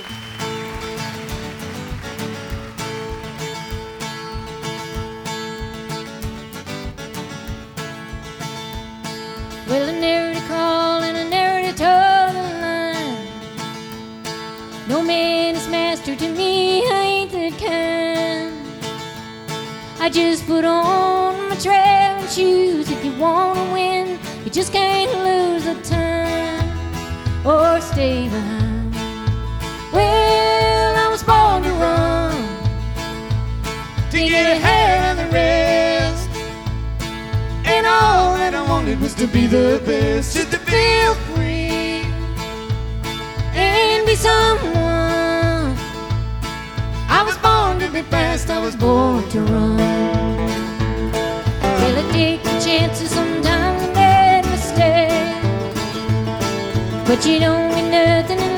Well, I never to call and I never to toe the line. No man is master to me, I ain't that kind. I just put on my traveling shoes. If you wanna win, you just can't lose the time or stay behind. Well, I was born to run, to get ahead of the rest, and all that I wanted was to be the best, just to feel free and be someone. I was born to be fast, I was born to run. Well, I take the chances, sometimes I made mistakes, but you don't get nothing